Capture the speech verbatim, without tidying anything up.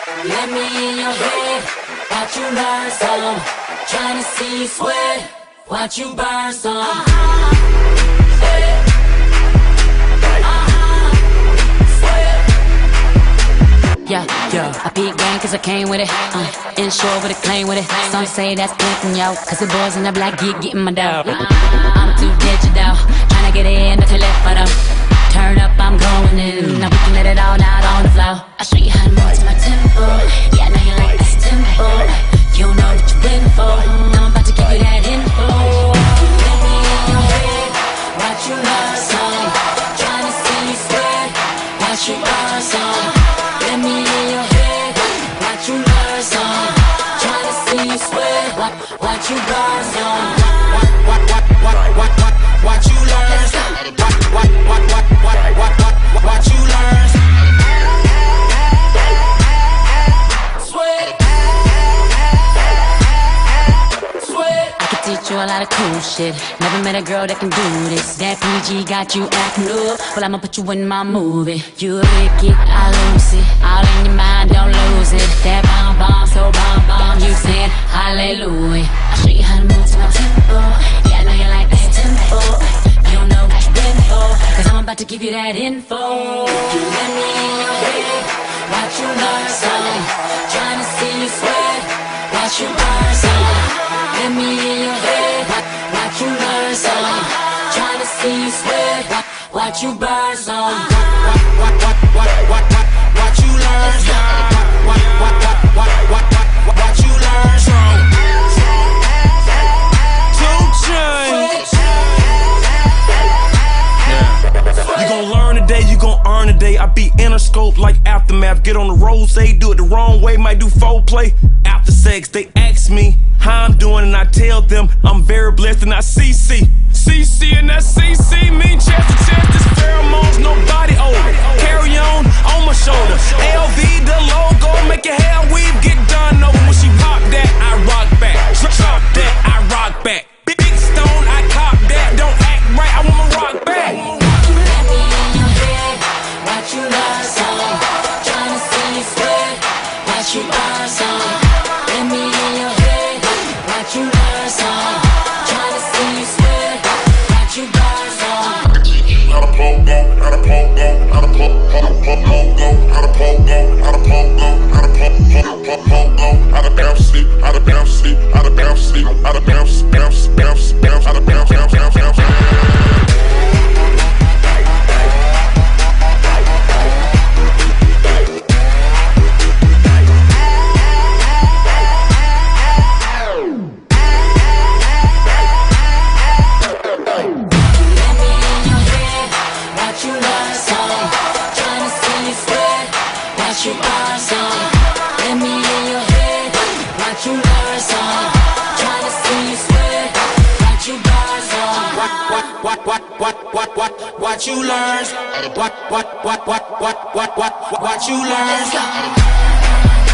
Let me in your head, watch you learn some. Tryna see you sweat, watch you burn some. Uh-huh. Sweat. Uh-huh. Sweat. Yeah, yeah, I beat gang cause I came with it. Uh, inshore with a claim with it. Some say that's pimpin' yo, cause the boys in the black geek getting my dough. Uh, I'm too digital, tryna get in to left for them. Turn up, I'm going in. Now we can let it all out on the floor. I'll show you how to move to my tempo. Yeah, I know you like this tempo. You don't know what you're in for. Now I'm about to give you that info. Let me in your head, watch you learn some. Tryna see you sweat, watch you earn some. Let me in your head, watch you learn some. Tryna see you sweat, watch you burn some. Watch, watch, watch, watch, watch, watch you learn some. Watch, watch, watch, watch, watch, watch, watch, watch you learn. Sweat, sweat. I can teach you a lot of cool shit. Never met a girl that can do this. That P G got you acting up. Well, I'ma put you in my movie. You lick it, I lose it. All in your mind, don't lose it. That bomb bomb, so bomb bomb. You saying hallelujah. I'll show you how to move to my tempo. Yeah, I know you like that tempo. You don't know what you've been for, cause I'm about to give you that info. Let me in your head, watch you learn some. Tryna see you sweat, watch you burn some. Let me in your head, watch you learn some. Tryna see you sweat, watch you burn some. Watch, watch, watch, watch, watch, watch, watch you learn some. Watch, watch, watch, watch, watch, watch, watch you learn some. You gon' learn today, you gon' earn today. I be Interscope like Aftermath. Get on the rose, do it the wrong way, might do foreplay. After sex, they ask me how I'm doing, and I tell them I'm very blessed, and I C C. C C and that C C mean chest to chest. This pheromones, nobody older. Carry on, on my shoulder. L V, the logo, make your hair weave, get done over. When she pop that, I rock back. Drop that, I rock back. Big stone, I cop that. Don't act right, I wanna rock back. Watch you learn some. Tryna see you sweat, watch you earn some. Let me in your head, watch you learn some. Tryna see you sweat, watch you burn some. Out of pogo, out of pogo, out of pogo, out of pogo, out of pogo, out of pogo, out of bouncy, out of bouncy, out of bouncy, out of bounce, bounce, bounce, bounce, out of bounce, bounce, bounce, bounce. Watch you learn some. Let me in your head, watch you learn some. Tryna see you sweat, watch you burn some. What, what, what, what, what, what, what you learn? What, what, what, what, what, what, what, what you learn?